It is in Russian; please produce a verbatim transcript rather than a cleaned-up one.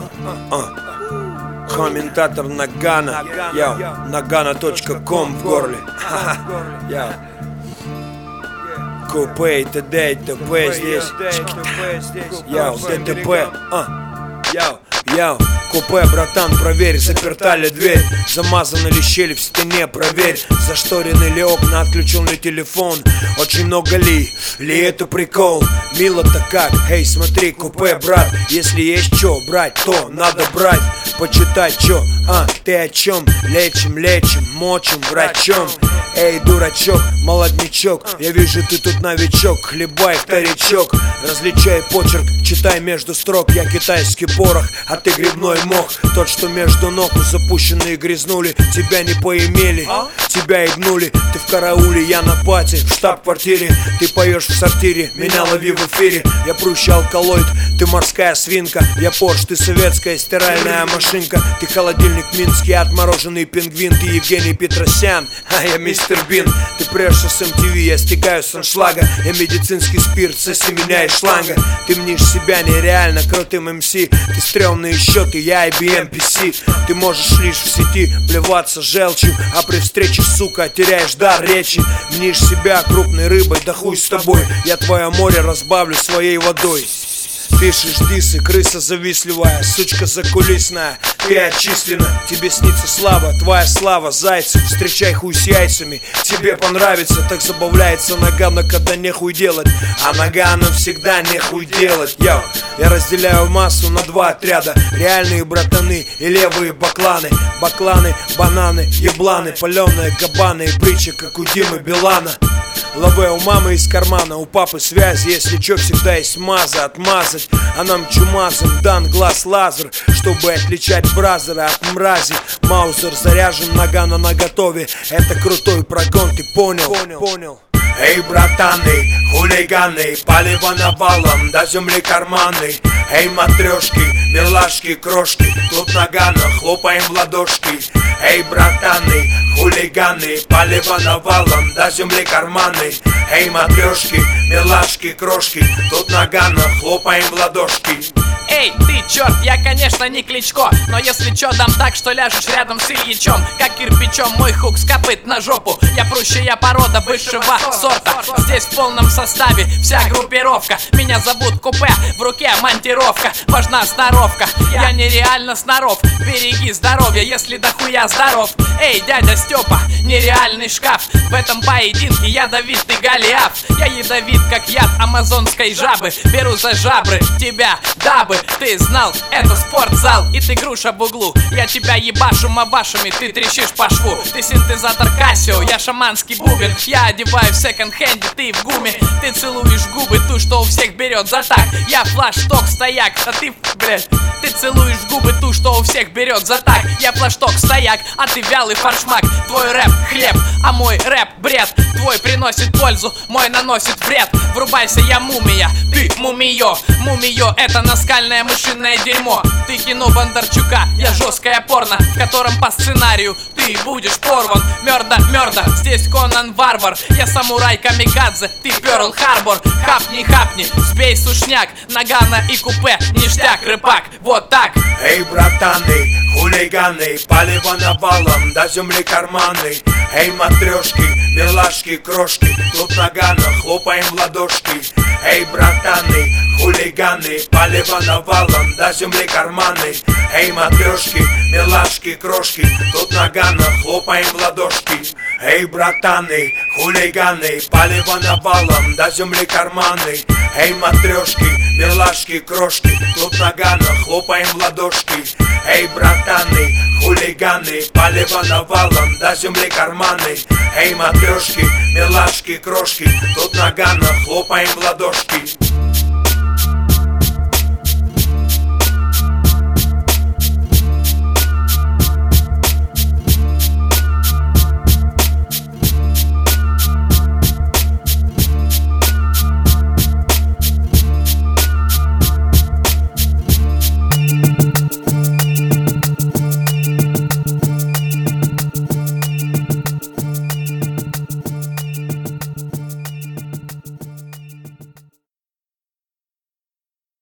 Комментатор Нагана, яу, нагана точка ком в горле. Яу. Купе и т.д. и т.п. здесь. Яу, ДТП. Яу, яу. Купе, братан, проверь, заперта ли дверь, замазаны ли щели в стене, проверь, зашторены ли окна, отключен ли телефон, очень много ли, ли это прикол, мило-то как, эй, смотри, купе, брат, если есть чё брать, то надо брать, почитать чё, а, ты о чем, лечим, лечим, мочим, врачом. Эй, дурачок, молоднячок, я вижу, ты тут новичок, хлебай вторичок, различай почерк, читай между строк, я китайский порох, а ты грибной мох, тот, что между ног запущенные грязнули, тебя не поимели, тебя игнули, ты в карауле, я на пати, в штаб-квартире, ты поешь в сортире, меня лови в эфире, я прущий алкалоид, ты морская свинка, я Порш, ты советская стиральная машинка, ты холодильник минский, отмороженный пингвин, ты Евгений Петросян, а я мистер Бин, ты прешься с эм ти ви, я стекаю с аншлага, я медицинский спирт, соси меня из шланга, ты мнишь себя нереально крутым эм си, ты стрёмные счеты, я ай би эм пи си, ты можешь лишь в сети плеваться желчью, а при встрече, сука, теряешь дар речи, мнишь себя крупной рыбой, да хуй с тобой, я твое море разбавлю своей водой. Пишешь дисы, крыса завистливая, сучка закулисная, ты отчислена, тебе снится слава, твоя слава, зайцев, встречай хуй с яйцами, тебе понравится, так забавляется Нагана, когда нехуй делать, а Нагану всегда нехуй делать, йоу. Я разделяю массу на два отряда, реальные братаны и левые бакланы, бакланы, бананы, ебланы, паленые кабаны и бричи, как у Димы Билана. Лаве у мамы из кармана, у папы связь, если чё, всегда есть маза отмазать. А нам чумазом дан глаз лазер, чтобы отличать бразера от мрази. Маузер заряжен, Нагана наготове, это крутой прогон, ты понял? Понял, понял. Эй, братаны, хулиганы, палево навалом, до земли карманы. Эй, матрешки, милашки, крошки, тут Нагана, хлопаем в ладошки. Эй, братаны, хулиганы, палево навалом, до земли карманы. Эй, матрешки, милашки, крошки, тут Нагана, хлопаем в ладошки. Эй, ты черт, я, конечно, не Кличко, но если чё, дам так, что ляжешь рядом с Ильичом, как кирпичом мой хук скопыт на жопу. Я прущая порода высшего сорта, здесь в полном составе вся группировка. Меня зовут Купе, в руке монтировка, важна сноровка, я нереально сноров. Береги здоровье, если дохуя здоров. Эй, дядя Степа, нереальный шкаф, в этом поединке ядовитый Голиаф. Я ядовит, как яд амазонской жабы, беру за жабры тебя, дабы ты знал, это спортзал, и ты груша в углу. Я тебя ебашу мабашами, ты трещишь по шву. Ты синтезатор Кассио, я шаманский бубен. Я одеваю в секонд-хенде, ты в гуме. Ты целуешь губы, ту, что у всех берет за так. Я флашток стояк, а ты, блядь. Ты целуешь губы, ту, что у всех берет за так. Я флашток стояк, а ты вялый фаршмак. Твой рэп хлеб, а мой рэп бред. Твой приносит пользу, мой наносит вред. Врубайся, я мумия, ты мумиё. Мумиё, это наскальное мышиное дерьмо. Ты кино Бондарчука, я жесткое порно, в котором по сценарию ты будешь порван. Мёрда, мёрда, здесь Конан Варвар. Я самурай камикадзе, ты Пёрл Харбор. Хапни, хапни, сбей сушняк. Нагана и Купе, ништяк, рыбак, вот так. Эй, братаны, хулиганы, палево навалом, до земли карманы. Эй, матрешки, милашки, крошки, тут Нагана, хлопаем в ладошки. Эй, братаны, хулиганы, палево навалом, до земли карманы. Эй, матрешки, милашки, крошки, тут Нагана, хлопаем в ладошки. Эй, братаны, хулиганы, палево навалом, до земли карманы. Эй, матрешки, милашки, крошки, тут Нагана, хлопаем в ладошки. Эй, братаны, хулиганы, палево навалом, до земли карманы. Эй, матрешки, милашки, крошки, тут Нагана, хлопаем в ладошки.